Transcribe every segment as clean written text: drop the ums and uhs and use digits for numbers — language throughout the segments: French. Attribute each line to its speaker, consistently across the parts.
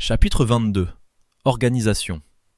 Speaker 1: Chapitre 22. Organisation.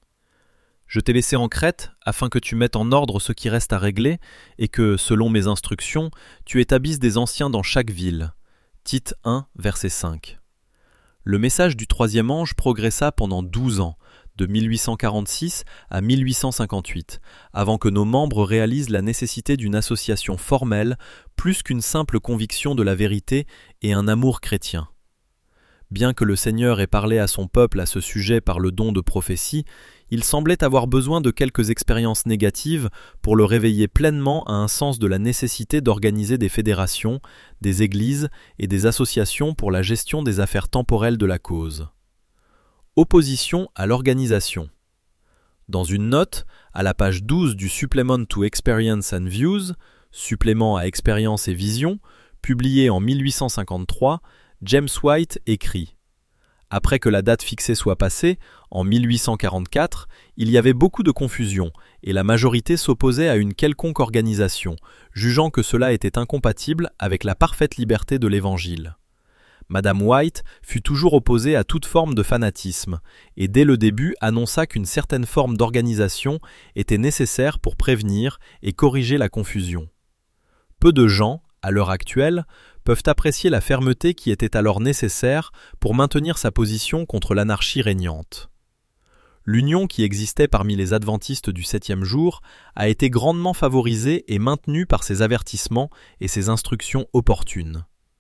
Speaker 1: Je t'ai laissé en Crète afin que tu mettes en ordre ce qui reste à régler et que, selon mes instructions, tu établisses des anciens dans chaque ville. Tite 1, verset 5. Le message du troisième ange progressa pendant 12 ans, de 1846 à 1858, avant que nos membres réalisent la nécessité d'une association formelle plus qu'une simple conviction de la vérité et un amour chrétien. Bien que le Seigneur ait parlé à son peuple à ce sujet par le don de prophétie, il semblait avoir besoin de quelques expériences négatives pour le réveiller pleinement à un sens de la nécessité d'organiser des fédérations, des églises et des associations pour la gestion des affaires temporelles de la cause. Opposition à l'organisation. Dans une note, à la page 12 du Supplement to Experience and Views, supplément à expérience et vision, publié en 1853, James White écrit « Après que la date fixée soit passée, en 1844, il y avait beaucoup de confusion et la majorité s'opposait à une quelconque organisation, jugeant que cela était incompatible avec la parfaite liberté de l'Évangile. Madame White fut toujours opposée à toute forme de fanatisme et dès le début annonça qu'une certaine forme d'organisation était nécessaire pour prévenir et corriger la confusion. Peu de gens, à l'heure actuelle, peuvent apprécier la fermeté qui était alors nécessaire pour maintenir sa position contre l'anarchie régnante. L'union qui existait parmi les adventistes du septième jour a été grandement favorisée et maintenue par ses avertissements et ses instructions opportunes.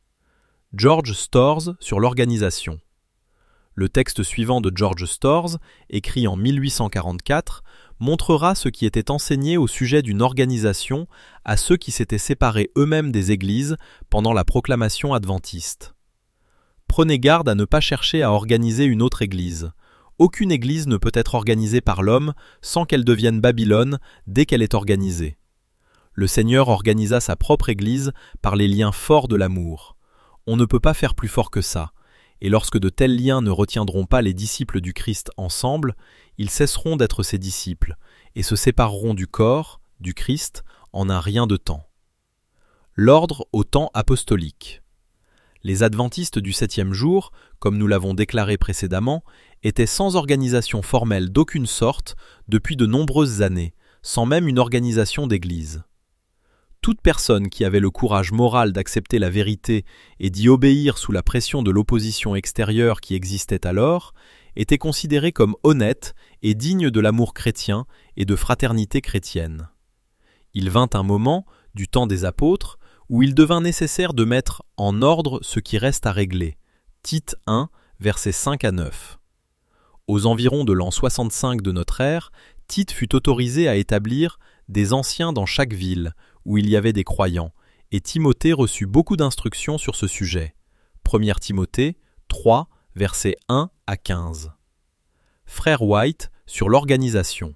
Speaker 1: George Storrs sur l'organisation. Le texte suivant de George Storrs, écrit en 1844, montrera ce qui était enseigné au sujet d'une organisation à ceux qui s'étaient séparés eux-mêmes des églises pendant la proclamation adventiste. Prenez garde à ne pas chercher à organiser une autre église. Aucune église ne peut être organisée par l'homme sans qu'elle devienne Babylone dès qu'elle est organisée. Le Seigneur organisa sa propre église par les liens forts de l'amour. On ne peut pas faire plus fort que ça. Et lorsque de tels liens ne retiendront pas les disciples du Christ ensemble, ils cesseront d'être ses disciples et se sépareront du corps, du Christ, en un rien de temps. L'ordre au temps apostolique. Les adventistes du septième jour, comme nous l'avons déclaré précédemment, étaient sans organisation formelle d'aucune sorte depuis de nombreuses années, sans même une organisation d'église. Toute personne qui avait le courage moral d'accepter la vérité et d'y obéir sous la pression de l'opposition extérieure qui existait alors, était considérée comme honnête et digne de l'amour chrétien et de fraternité chrétienne. Il vint un moment, du temps des apôtres, où il devint nécessaire de mettre en ordre ce qui reste à régler. Tite 1, versets 5 à 9. Aux environs de l'an 65 de notre ère, Tite fut autorisé à établir des anciens dans chaque ville, où il y avait des croyants, et Timothée reçut beaucoup d'instructions sur ce sujet. 1 Timothée 3, versets 1 à 15. Frère White sur l'organisation.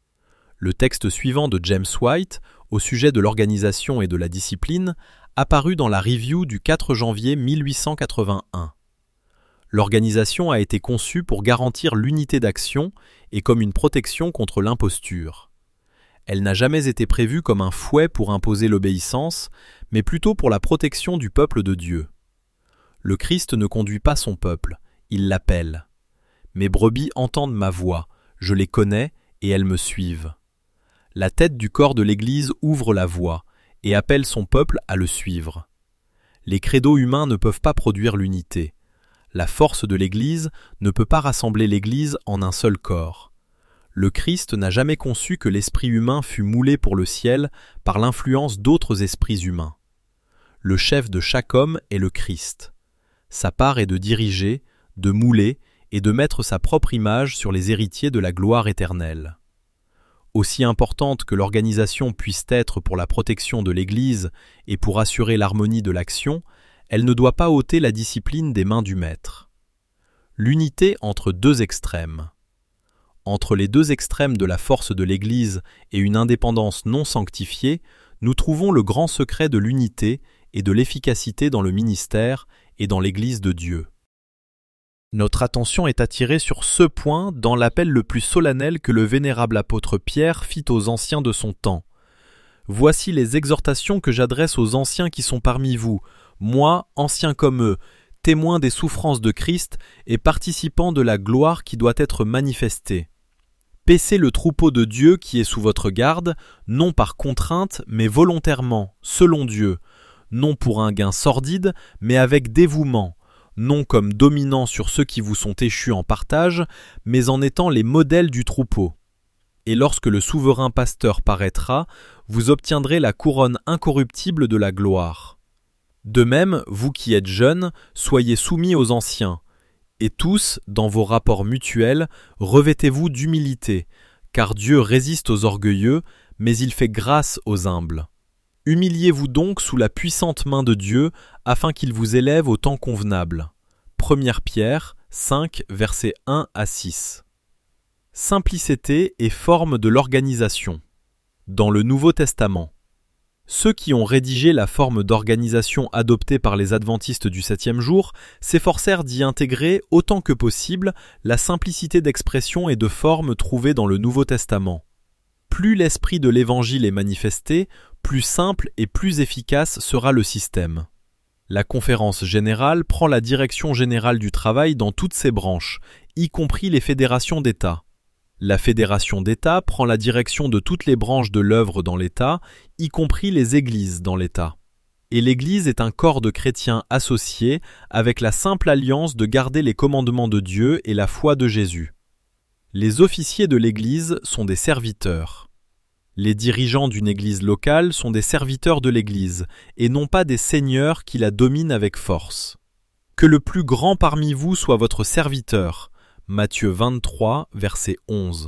Speaker 1: Le texte suivant de James White, au sujet de l'organisation et de la discipline, apparut dans la Review du 4 janvier 1881. L'organisation a été conçue pour garantir l'unité d'action et comme une protection contre l'imposture. Elle n'a jamais été prévue comme un fouet pour imposer l'obéissance, mais plutôt pour la protection du peuple de Dieu. Le Christ ne conduit pas son peuple, il l'appelle. « Mes brebis entendent ma voix, je les connais et elles me suivent. » La tête du corps de l'Église ouvre la voie et appelle son peuple à le suivre. Les credos humains ne peuvent pas produire l'unité. La force de l'Église ne peut pas rassembler l'Église en un seul corps. Le Christ n'a jamais conçu que l'esprit humain fût moulé pour le ciel par l'influence d'autres esprits humains. Le chef de chaque homme est le Christ. Sa part est de diriger, de mouler et de mettre sa propre image sur les héritiers de la gloire éternelle. Aussi importante que l'organisation puisse être pour la protection de l'Église et pour assurer l'harmonie de l'action, elle ne doit pas ôter la discipline des mains du Maître. L'unité entre deux extrêmes. Entre les deux extrêmes de la force de l'Église et une indépendance non sanctifiée, nous trouvons le grand secret de l'unité et de l'efficacité dans le ministère et dans l'Église de Dieu. Notre attention est attirée sur ce point dans l'appel le plus solennel que le vénérable apôtre Pierre fit aux anciens de son temps. « Voici les exhortations que j'adresse aux anciens qui sont parmi vous, moi, ancien comme eux, témoins des souffrances de Christ et participants de la gloire qui doit être manifestée. Paissez le troupeau de Dieu qui est sous votre garde, non par contrainte, mais volontairement, selon Dieu, non pour un gain sordide, mais avec dévouement, non comme dominant sur ceux qui vous sont échus en partage, mais en étant les modèles du troupeau. Et lorsque le souverain pasteur paraîtra, vous obtiendrez la couronne incorruptible de la gloire. De même, vous qui êtes jeunes, soyez soumis aux anciens. Et tous, dans vos rapports mutuels, revêtez-vous d'humilité, car Dieu résiste aux orgueilleux, mais il fait grâce aux humbles. Humiliez-vous donc sous la puissante main de Dieu, afin qu'il vous élève au temps convenable. 1 Pierre 5, versets 1 à 6. Simplicité et forme de l'organisation. Dans le Nouveau Testament, ceux qui ont rédigé la forme d'organisation adoptée par les adventistes du 7e jour s'efforcèrent d'y intégrer autant que possible la simplicité d'expression et de forme trouvée dans le Nouveau Testament. Plus l'esprit de l'Évangile est manifesté, plus simple et plus efficace sera le système. La conférence générale prend la direction générale du travail dans toutes ses branches, y compris les fédérations d'État. La fédération d'État prend la direction de toutes les branches de l'œuvre dans l'État, y compris les églises dans l'État. Et l'Église est un corps de chrétiens associés avec la simple alliance de garder les commandements de Dieu et la foi de Jésus. Les officiers de l'Église sont des serviteurs. Les dirigeants d'une église locale sont des serviteurs de l'Église, et non pas des seigneurs qui la dominent avec force. Que le plus grand parmi vous soit votre serviteur. Matthieu 23, verset 11.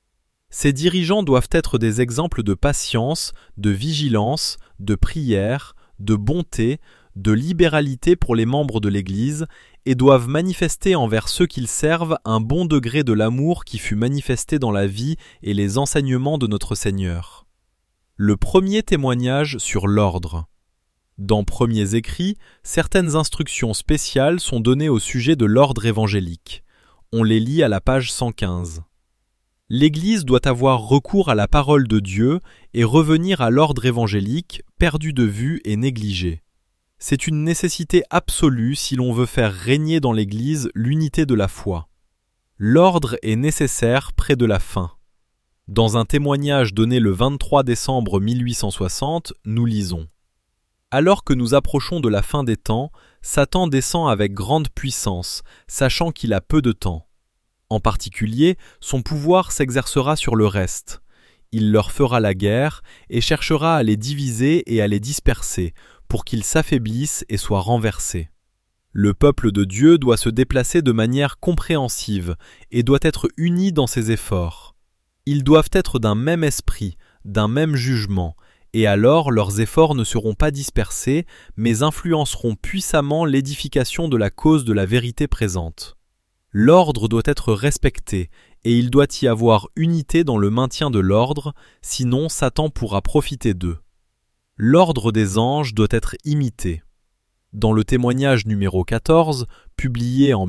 Speaker 1: Ces dirigeants doivent être des exemples de patience, de vigilance, de prière, de bonté, de libéralité pour les membres de l'Église et doivent manifester envers ceux qu'ils servent un bon degré de l'amour qui fut manifesté dans la vie et les enseignements de notre Seigneur. Le premier témoignage sur l'ordre. Dans Premiers Écrits, certaines instructions spéciales sont données au sujet de l'ordre évangélique. On les lit à la page 115. L'Église doit avoir recours à la parole de Dieu et revenir à l'ordre évangélique, perdu de vue et négligé. C'est une nécessité absolue si l'on veut faire régner dans l'Église l'unité de la foi. L'ordre est nécessaire près de la fin. Dans un témoignage donné le 23 décembre 1860, nous lisons « Alors que nous approchons de la fin des temps, Satan descend avec grande puissance, sachant qu'il a peu de temps. En particulier, son pouvoir s'exercera sur le reste. Il leur fera la guerre et cherchera à les diviser et à les disperser, pour qu'ils s'affaiblissent et soient renversés. Le peuple de Dieu doit se déplacer de manière compréhensive et doit être uni dans ses efforts. Ils doivent être d'un même esprit, d'un même jugement, et alors leurs efforts ne seront pas dispersés, mais influenceront puissamment l'édification de la cause de la vérité présente. L'ordre doit être respecté, et il doit y avoir unité dans le maintien de l'ordre, sinon Satan pourra profiter d'eux. L'ordre des anges doit être imité. Dans le témoignage numéro 14, publié en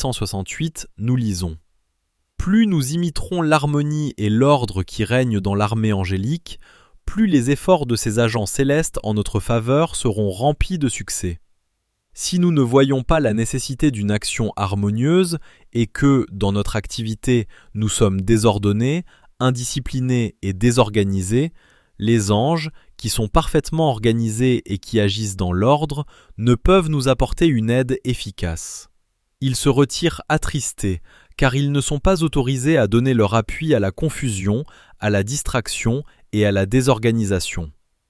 Speaker 1: 1868, nous lisons « Plus nous imiterons l'harmonie et l'ordre qui règnent dans l'armée angélique, plus les efforts de ces agents célestes en notre faveur seront remplis de succès. Si nous ne voyons pas la nécessité d'une action harmonieuse et que, dans notre activité, nous sommes désordonnés, indisciplinés et désorganisés, les anges, qui sont parfaitement organisés et qui agissent dans l'ordre, ne peuvent nous apporter une aide efficace. Ils se retirent attristés, car ils ne sont pas autorisés à donner leur appui à la confusion, à la distraction et à la désorganisation.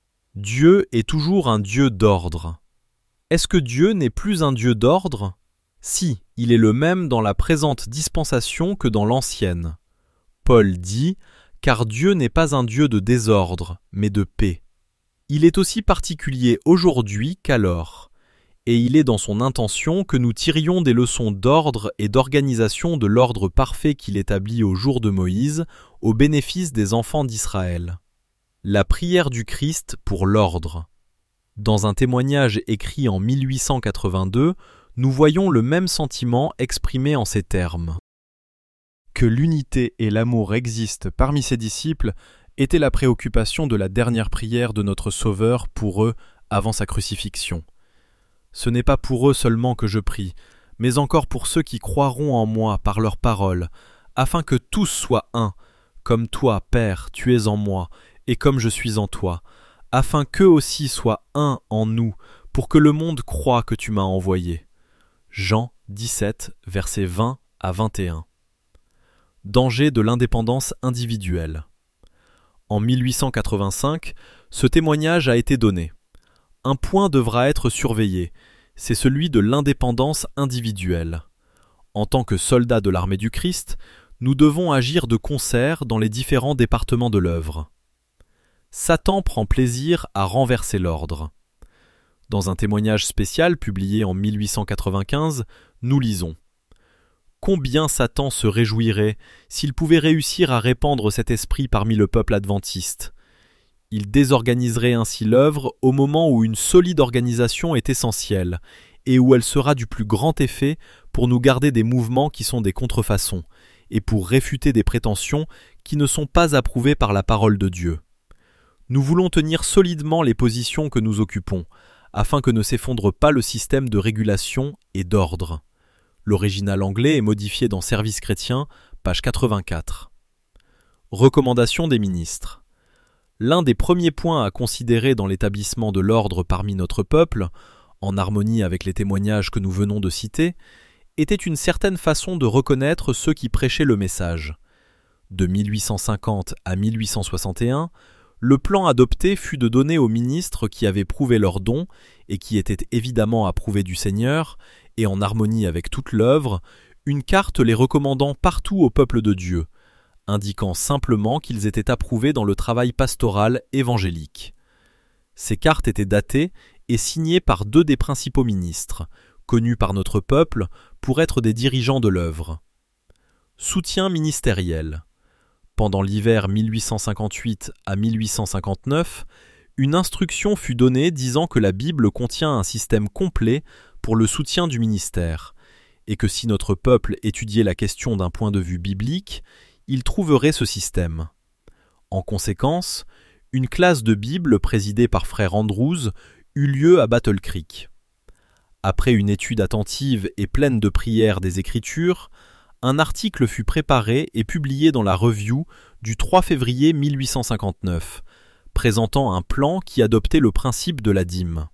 Speaker 1: Dieu est toujours un Dieu d'ordre. Est-ce que Dieu n'est plus un Dieu d'ordre ? Si, il est le même dans la présente dispensation que dans l'ancienne. Paul dit « Car Dieu n'est pas un Dieu de désordre, mais de paix. » Il est aussi particulier aujourd'hui qu'alors, et il est dans son intention que nous tirions des leçons d'ordre et d'organisation de l'ordre parfait qu'il établit au jour de Moïse, au bénéfice des enfants d'Israël. La prière du Christ pour l'ordre. Dans un témoignage écrit en 1882, nous voyons le même sentiment exprimé en ces termes. Que l'unité et l'amour existent parmi ses disciples était la préoccupation de la dernière prière de notre Sauveur pour eux avant sa crucifixion. Ce n'est pas pour eux seulement que je prie, mais encore pour ceux qui croiront en moi par leurs paroles, afin que tous soient un, comme toi, Père, tu es en moi, et comme je suis en toi, afin qu'eux aussi soient un en nous, pour que le monde croie que tu m'as envoyé. Jean 17, versets 20 à 21. Danger de l'indépendance individuelle. En 1885, ce témoignage a été donné. Un point devra être surveillé, c'est celui de l'indépendance individuelle. En tant que soldats de l'armée du Christ, nous devons agir de concert dans les différents départements de l'œuvre. Satan prend plaisir à renverser l'ordre. Dans un témoignage spécial publié en 1895, nous lisons « Combien Satan se réjouirait s'il pouvait réussir à répandre cet esprit parmi le peuple adventiste. Il désorganiserait ainsi l'œuvre au moment où une solide organisation est essentielle et où elle sera du plus grand effet pour nous garder des mouvements qui sont des contrefaçons et pour réfuter des prétentions qui ne sont pas approuvées par la parole de Dieu. Nous voulons tenir solidement les positions que nous occupons, afin que ne s'effondre pas le système de régulation et d'ordre. » L'original anglais est modifié dans Service chrétien, page 84. Recommandation des ministres. L'un des premiers points à considérer dans l'établissement de l'ordre parmi notre peuple, en harmonie avec les témoignages que nous venons de citer, était une certaine façon de reconnaître ceux qui prêchaient le message. De 1850 à 1861, le plan adopté fut de donner aux ministres qui avaient prouvé leur don et qui étaient évidemment approuvés du Seigneur et en harmonie avec toute l'œuvre, une carte les recommandant partout au peuple de Dieu, indiquant simplement qu'ils étaient approuvés dans le travail pastoral évangélique. Ces cartes étaient datées et signées par 2 des principaux ministres, connus par notre peuple pour être des dirigeants de l'œuvre. Soutien ministériel. Pendant l'hiver 1858 à 1859, une instruction fut donnée disant que la Bible contient un système complet pour le soutien du ministère, et que si notre peuple étudiait la question d'un point de vue biblique, il trouverait ce système. En conséquence, une classe de Bible présidée par frère Andrews eut lieu à Battle Creek. Après une étude attentive et pleine de prières des Écritures, un article fut préparé et publié dans la Review du 3 février 1859, présentant un plan qui adoptait le principe de la dîme.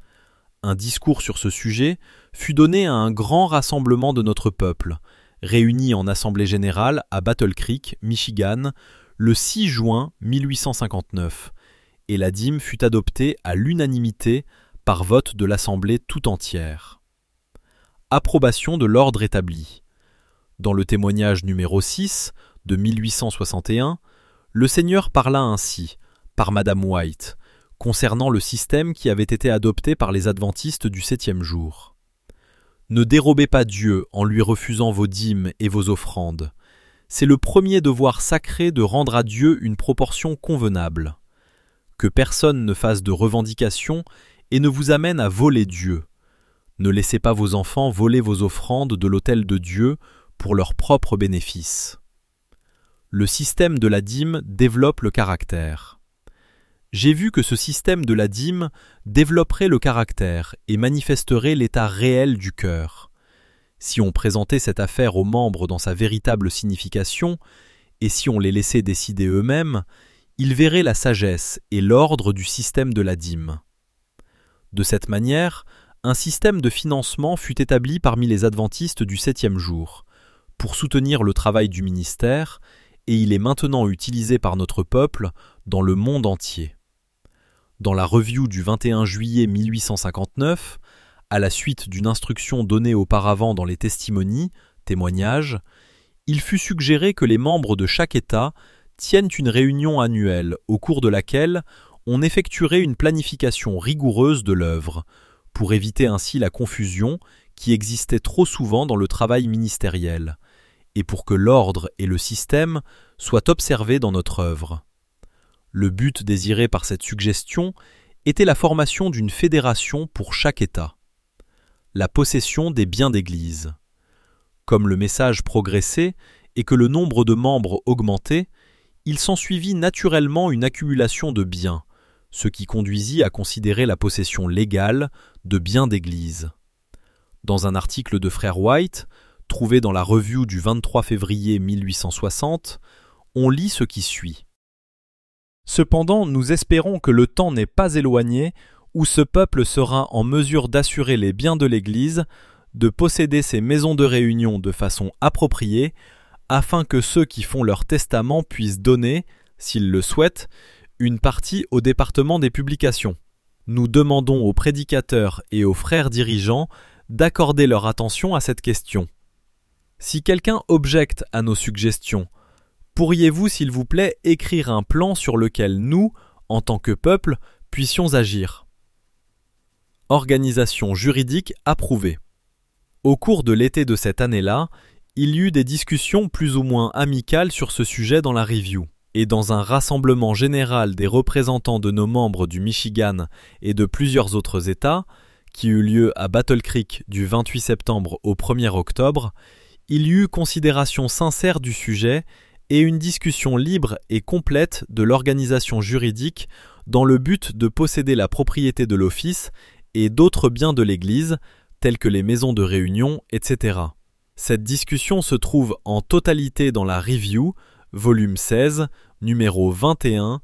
Speaker 1: Un discours sur ce sujet fut donné à un grand rassemblement de notre peuple, réuni en assemblée générale à Battle Creek, Michigan, le 6 juin 1859, et la dîme fut adoptée à l'unanimité par vote de l'assemblée tout entière. Approbation de l'ordre établi. Dans le témoignage numéro 6 de 1861, le Seigneur parla ainsi, par Madame White, concernant le système qui avait été adopté par les adventistes du 7e jour. Ne dérobez pas Dieu en lui refusant vos dîmes et vos offrandes. C'est le premier devoir sacré de rendre à Dieu une proportion convenable. Que personne ne fasse de revendications et ne vous amène à voler Dieu. Ne laissez pas vos enfants voler vos offrandes de l'autel de Dieu pour leur propre bénéfice. Le système de la dîme développe le caractère. J'ai vu que ce système de la dîme développerait le caractère et manifesterait l'état réel du cœur. Si on présentait cette affaire aux membres dans sa véritable signification, et si on les laissait décider eux-mêmes, ils verraient la sagesse et l'ordre du système de la dîme. De cette manière, un système de financement fut établi parmi les adventistes du 7e jour, pour soutenir le travail du ministère, et il est maintenant utilisé par notre peuple dans le monde entier. Dans la review du 21 juillet 1859, à la suite d'une instruction donnée auparavant dans les testimonies, témoignages, il fut suggéré que les membres de chaque État tiennent une réunion annuelle au cours de laquelle on effectuerait une planification rigoureuse de l'œuvre, pour éviter ainsi la confusion qui existait trop souvent dans le travail ministériel, et pour que l'ordre et le système soient observés dans notre œuvre. Le but désiré par cette suggestion était la formation d'une fédération pour chaque État. La possession des biens d'Église. Comme le message progressait et que le nombre de membres augmentait, il s'ensuivit naturellement une accumulation de biens, ce qui conduisit à considérer la possession légale de biens d'église. Dans un article de Frère White, trouvé dans la Review du 23 février 1860, on lit ce qui suit. Cependant, nous espérons que le temps n'est pas éloigné où ce peuple sera en mesure d'assurer les biens de l'Église, de posséder ses maisons de réunion de façon appropriée, afin que ceux qui font leur testament puissent donner, s'ils le souhaitent, une partie au département des publications. Nous demandons aux prédicateurs et aux frères dirigeants d'accorder leur attention à cette question. Si quelqu'un objecte à nos suggestions, pourriez-vous, s'il vous plaît, écrire un plan sur lequel nous, en tant que peuple, puissions agir? Organisation juridique approuvée. Au cours de l'été de cette année-là, il y eut des discussions plus ou moins amicales sur ce sujet dans la Review, et dans un rassemblement général des représentants de nos membres du Michigan et de plusieurs autres États, qui eut lieu à Battle Creek du 28 septembre au 1er octobre, il y eut considération sincère du sujet et une discussion libre et complète de l'organisation juridique dans le but de posséder la propriété de l'office et d'autres biens de l'Église, tels que les maisons de réunion, etc. Cette discussion se trouve en totalité dans la Review, volume 16, numéros 21,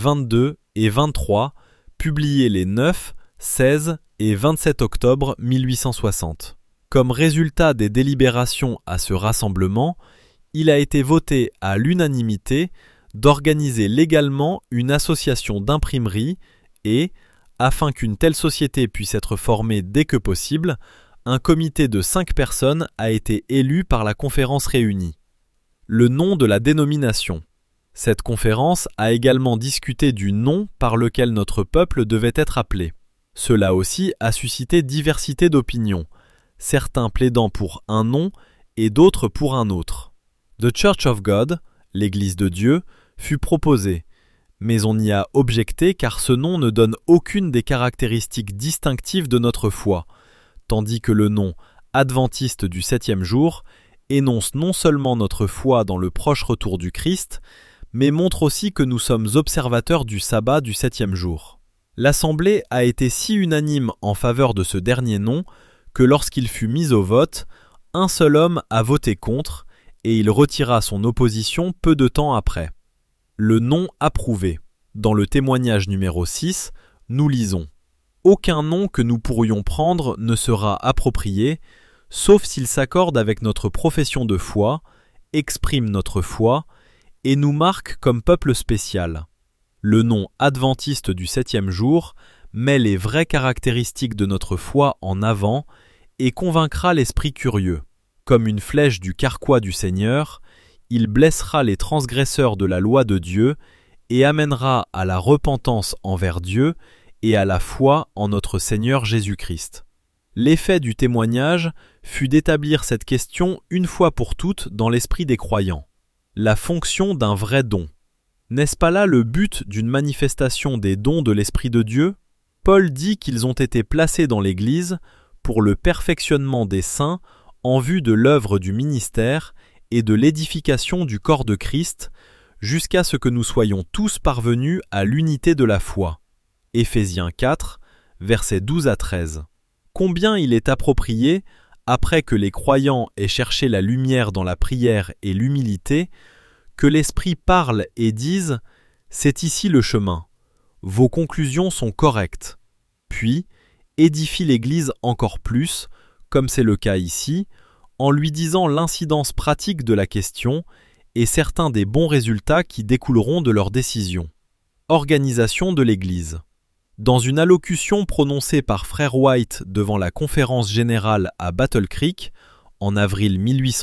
Speaker 1: 22 et 23, publiés les 9, 16 et 27 octobre 1860. Comme résultat des délibérations à ce rassemblement, il a été voté à l'unanimité d'organiser légalement une association d'imprimerie et, afin qu'une telle société puisse être formée dès que possible, un comité de 5 personnes a été élu par la conférence réunie. Le nom de la dénomination. Cette conférence a également discuté du nom par lequel notre peuple devait être appelé. Cela aussi a suscité diversité d'opinions, certains plaidant pour un nom et d'autres pour un autre. The Church of God, l'Église de Dieu, fut proposée, mais on y a objecté car ce nom ne donne aucune des caractéristiques distinctives de notre foi, tandis que le nom adventiste du 7e jour énonce non seulement notre foi dans le proche retour du Christ, mais montre aussi que nous sommes observateurs du sabbat du 7e jour. L'Assemblée a été si unanime en faveur de ce dernier nom que lorsqu'il fut mis au vote, un seul homme a voté contre et il retira son opposition peu de temps après. Le nom approuvé. Dans le témoignage numéro 6, nous lisons « Aucun nom que nous pourrions prendre ne sera approprié, sauf s'il s'accorde avec notre profession de foi, exprime notre foi et nous marque comme peuple spécial. Le nom adventiste du 7e jour met les vraies caractéristiques de notre foi en avant et convaincra l'esprit curieux. Comme une flèche du carquois du Seigneur, il blessera les transgresseurs de la loi de Dieu et amènera à la repentance envers Dieu et à la foi en notre Seigneur Jésus-Christ. L'effet du témoignage fut d'établir cette question une fois pour toutes dans l'esprit des croyants. La fonction d'un vrai don. N'est-ce pas là le but d'une manifestation des dons de l'Esprit de Dieu? Paul dit qu'ils ont été placés dans l'Église pour le perfectionnement des saints en vue de l'œuvre du ministère et de l'édification du corps de Christ, jusqu'à ce que nous soyons tous parvenus à l'unité de la foi. Éphésiens 4, versets 12 à 13. Combien il est approprié, après que les croyants aient cherché la lumière dans la prière et l'humilité, que l'Esprit parle et dise « C'est ici le chemin, vos conclusions sont correctes », puis édifie l'Église encore plus, comme c'est le cas ici, en lui disant l'incidence pratique de la question et certains des bons résultats qui découleront de leur décision. Organisation de l'Église. Dans une allocution prononcée par Frère White devant la conférence générale à Battle Creek, en avril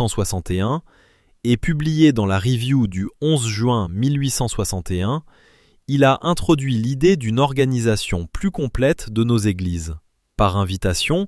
Speaker 1: 1861, et publiée dans la Review du 11 juin 1861, il a introduit l'idée d'une organisation plus complète de nos églises. Par invitation,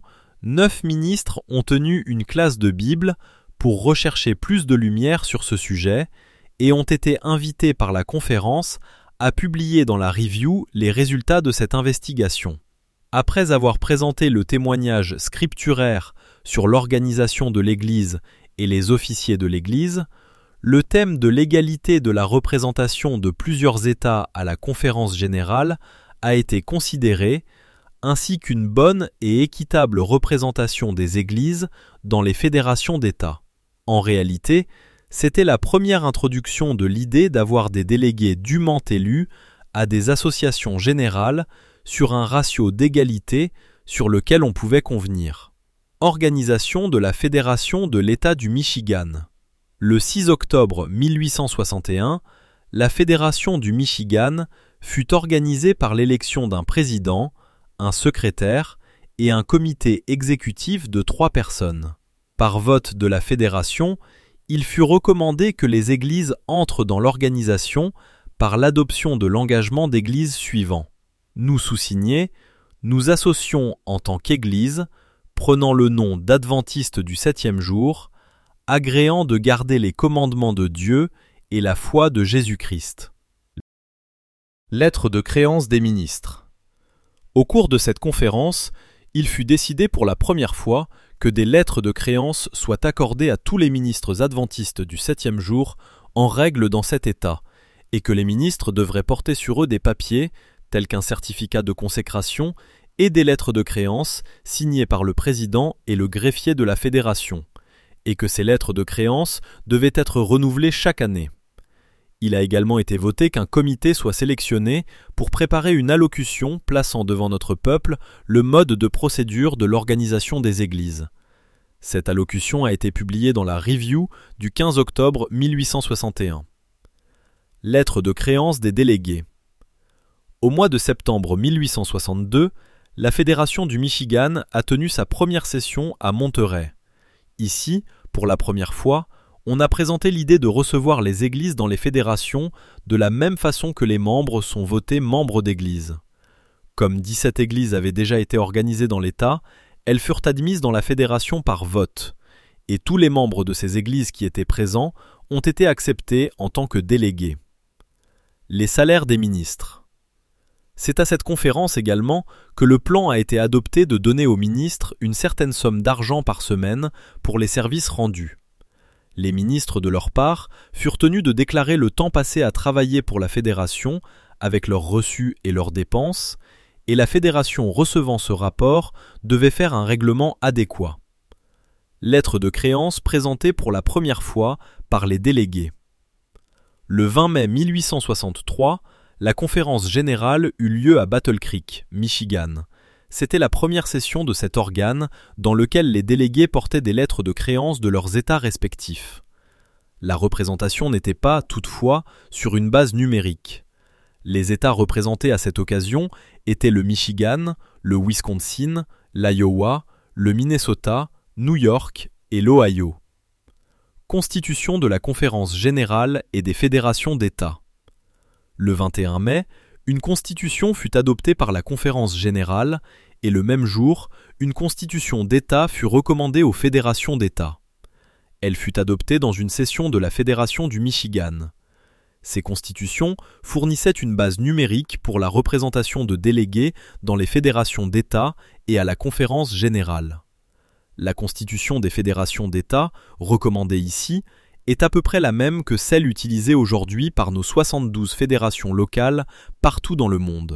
Speaker 1: 9 ministres ont tenu une classe de Bible pour rechercher plus de lumière sur ce sujet et ont été invités par la conférence à publier dans la Review les résultats de cette investigation. Après avoir présenté le témoignage scripturaire sur l'organisation de l'Église et les officiers de l'Église, le thème de l'égalité de la représentation de plusieurs États à la conférence générale a été considérée, ainsi qu'une bonne et équitable représentation des Églises dans les fédérations d'États. En réalité, c'était la première introduction de l'idée d'avoir des délégués dûment élus à des associations générales sur un ratio d'égalité sur lequel on pouvait convenir. Organisation de la Fédération de l'État du Michigan. Le 6 octobre 1861, la Fédération du Michigan fut organisée par l'élection d'un président, un secrétaire et un comité exécutif de 3 personnes. Par vote de la Fédération, il fut recommandé que les églises entrent dans l'organisation par l'adoption de l'engagement d'église suivant. Nous sous-signés, nous associons en tant qu'Église, prenant le nom d'Adventistes du 7e jour, agréant de garder les commandements de Dieu et la foi de Jésus-Christ. Lettre de créance des ministres. Au cours de cette conférence, il fut décidé pour la première fois que des lettres de créance soient accordées à tous les ministres adventistes du 7e jour en règle dans cet État, et que les ministres devraient porter sur eux des papiers, tels qu'un certificat de consécration et des lettres de créance signées par le président et le greffier de la fédération, et que ces lettres de créance devaient être renouvelées chaque année. Il a également été voté qu'un comité soit sélectionné pour préparer une allocution plaçant devant notre peuple le mode de procédure de l'organisation des églises. Cette allocution a été publiée dans la Review du 15 octobre 1861. Lettre de créance des délégués. Au mois de septembre 1862, la Fédération du Michigan a tenu sa première session à Monterey. Ici, pour la première fois, on a présenté l'idée de recevoir les églises dans les fédérations de la même façon que les membres sont votés membres d'églises. Comme 17 églises avaient déjà été organisées dans l'État, elles furent admises dans la fédération par vote, et tous les membres de ces églises qui étaient présents ont été acceptés en tant que délégués. Les salaires des ministres. C'est à cette conférence également que le plan a été adopté de donner aux ministres une certaine somme d'argent par semaine pour les services rendus. Les ministres, de leur part, furent tenus de déclarer le temps passé à travailler pour la fédération, avec leurs reçus et leurs dépenses, et la fédération recevant ce rapport devait faire un règlement adéquat. Lettre de créance présentée pour la première fois par les délégués. Le 20 mai 1863, la conférence générale eut lieu à Battle Creek, Michigan. C'était la première session de cet organe dans lequel les délégués portaient des lettres de créance de leurs États respectifs. La représentation n'était pas, toutefois, sur une base numérique. Les États représentés à cette occasion étaient le Michigan, le Wisconsin, l'Iowa, le Minnesota, New York et l'Ohio. Constitution de la Conférence générale et des fédérations d'États. Le 21 mai, une constitution fut adoptée par la Conférence générale et le même jour, une constitution d'État fut recommandée aux fédérations d'États. Elle fut adoptée dans une session de la Fédération du Michigan. Ces constitutions fournissaient une base numérique pour la représentation de délégués dans les fédérations d'États et à la Conférence générale. La constitution des fédérations d'États, recommandée ici, est à peu près la même que celle utilisée aujourd'hui par nos 72 fédérations locales partout dans le monde.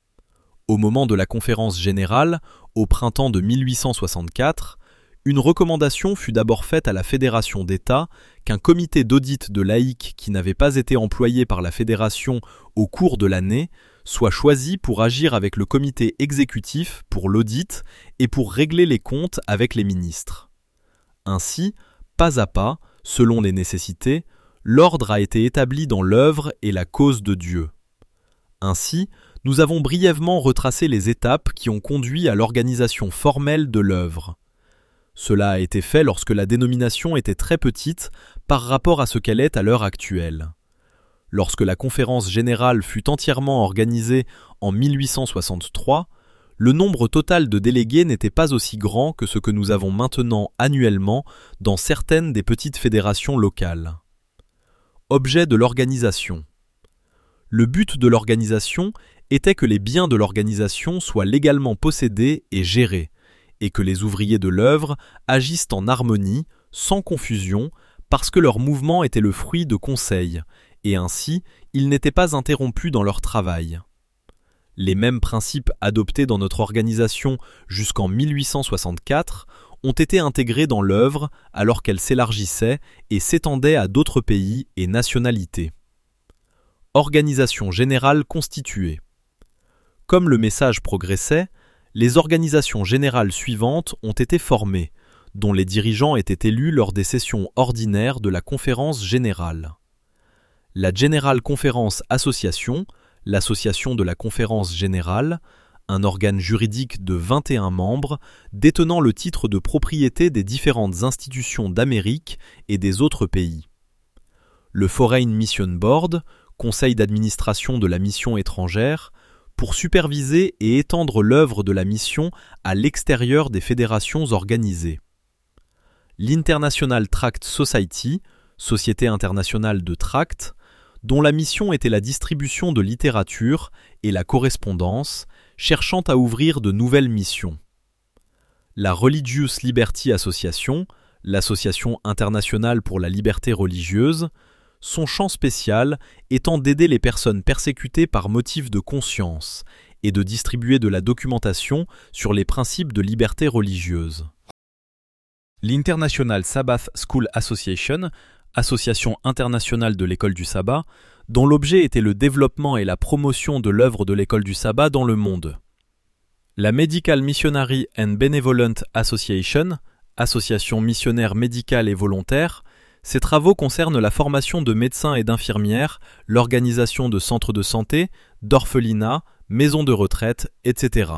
Speaker 1: Au moment de la conférence générale, au printemps de 1864, une recommandation fut d'abord faite à la Fédération d'États qu'un comité d'audit de laïcs qui n'avait pas été employé par la Fédération au cours de l'année soit choisi pour agir avec le comité exécutif pour l'audit et pour régler les comptes avec les ministres. Ainsi, pas à pas, selon les nécessités, l'ordre a été établi dans l'œuvre et la cause de Dieu. Ainsi, nous avons brièvement retracé les étapes qui ont conduit à l'organisation formelle de l'œuvre. Cela a été fait lorsque la dénomination était très petite par rapport à ce qu'elle est à l'heure actuelle. Lorsque la conférence générale fut entièrement organisée en 1863, le nombre total de délégués n'était pas aussi grand que ce que nous avons maintenant annuellement dans certaines des petites fédérations locales. Objet de l'organisation. Le but de l'organisation était que les biens de l'organisation soient légalement possédés et gérés, et que les ouvriers de l'œuvre agissent en harmonie, sans confusion, parce que leur mouvement était le fruit de conseils, et ainsi ils n'étaient pas interrompus dans leur travail. Les mêmes principes adoptés dans notre organisation jusqu'en 1864 ont été intégrés dans l'œuvre alors qu'elle s'élargissait et s'étendait à d'autres pays et nationalités. Organisation générale constituée. Comme le message progressait, les organisations générales suivantes ont été formées, dont les dirigeants étaient élus lors des sessions ordinaires de la conférence générale. La General Conference Association, l'association de la conférence générale, un organe juridique de 21 membres, détenant le titre de propriété des différentes institutions d'Amérique et des autres pays. Le Foreign Mission Board, conseil d'administration de la mission étrangère, pour superviser et étendre l'œuvre de la mission à l'extérieur des fédérations organisées. L'International Tract Society, Société internationale de tracts, dont la mission était la distribution de littérature et la correspondance, cherchant à ouvrir de nouvelles missions. La Religious Liberty Association, l'Association internationale pour la liberté religieuse, son champ spécial étant d'aider les personnes persécutées par motif de conscience et de distribuer de la documentation sur les principes de liberté religieuse. L'International Sabbath School Association, association internationale de l'école du sabbat, dont l'objet était le développement et la promotion de l'œuvre de l'école du sabbat dans le monde. La Medical Missionary and Benevolent Association, association missionnaire médicale et volontaire, ses travaux concernent la formation de médecins et d'infirmières, l'organisation de centres de santé, d'orphelinats, maisons de retraite, etc.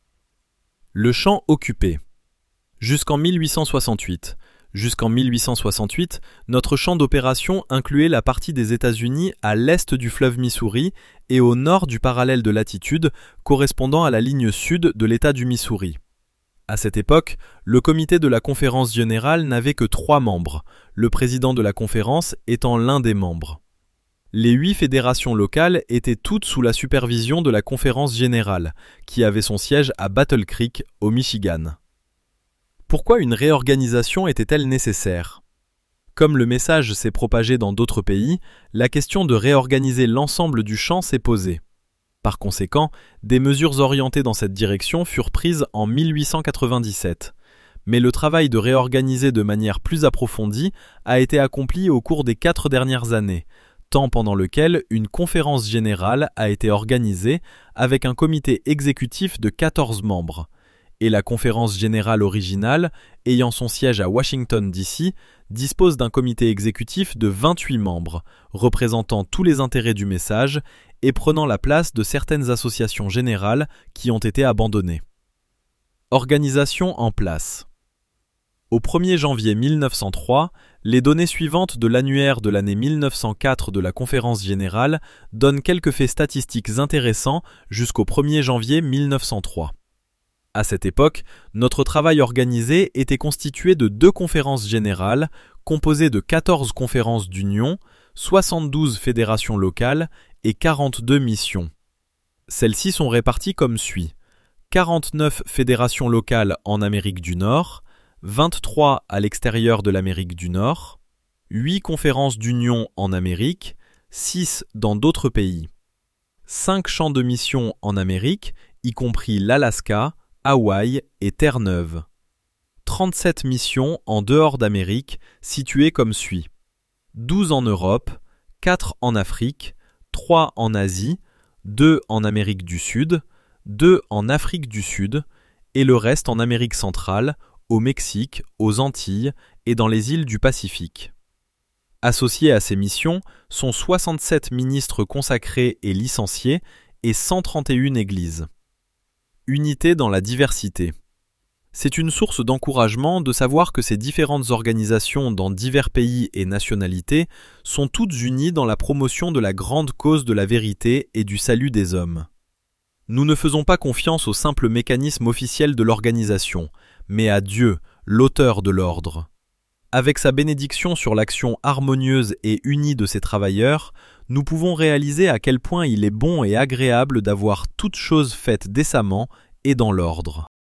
Speaker 1: Le champ occupé. Jusqu'en 1868. Jusqu'en 1868, notre champ d'opération incluait la partie des États-Unis à l'est du fleuve Missouri et au nord du parallèle de latitude correspondant à la ligne sud de l'État du Missouri. À cette époque, le comité de la conférence générale n'avait que 3 membres, le président de la conférence étant l'un des membres. Les 8 fédérations locales étaient toutes sous la supervision de la conférence générale, qui avait son siège à Battle Creek, au Michigan. Pourquoi une réorganisation était-elle nécessaire ? Comme le message s'est propagé dans d'autres pays, la question de réorganiser l'ensemble du champ s'est posée. Par conséquent, des mesures orientées dans cette direction furent prises en 1897. Mais le travail de réorganiser de manière plus approfondie a été accompli au cours des 4 dernières années, temps pendant lequel une conférence générale a été organisée avec un comité exécutif de 14 membres. Et la conférence générale originale, ayant son siège à Washington, D.C., dispose d'un comité exécutif de 28 membres, représentant tous les intérêts du message et prenant la place de certaines associations générales qui ont été abandonnées. Organisation en place. Au 1er janvier 1903, les données suivantes de l'annuaire de l'année 1904 de la conférence générale donnent quelques faits statistiques intéressants jusqu'au 1er janvier 1903. À cette époque, notre travail organisé était constitué de 2 conférences générales, composées de 14 conférences d'union, 72 fédérations locales et 42 missions. Celles-ci sont réparties comme suit. 49 fédérations locales en Amérique du Nord, 23 à l'extérieur de l'Amérique du Nord, 8 conférences d'union en Amérique, 6 dans d'autres pays, 5 champs de mission en Amérique, y compris l'Alaska, Hawaï et Terre-Neuve. 37 missions en dehors d'Amérique, situées comme suit. 12 en Europe, 4 en Afrique, 3 en Asie, 2 en Amérique du Sud, 2 en Afrique du Sud, et le reste en Amérique centrale, au Mexique, aux Antilles et dans les îles du Pacifique. Associés à ces missions sont 67 ministres consacrés et licenciés et 131 églises. Unité dans la diversité. C'est une source d'encouragement de savoir que ces différentes organisations dans divers pays et nationalités sont toutes unies dans la promotion de la grande cause de la vérité et du salut des hommes. Nous ne faisons pas confiance au simple mécanisme officiel de l'organisation, mais à Dieu, l'auteur de l'ordre. Avec sa bénédiction sur l'action harmonieuse et unie de ses travailleurs, nous pouvons réaliser à quel point il est bon et agréable d'avoir toutes choses faites décemment et dans l'ordre.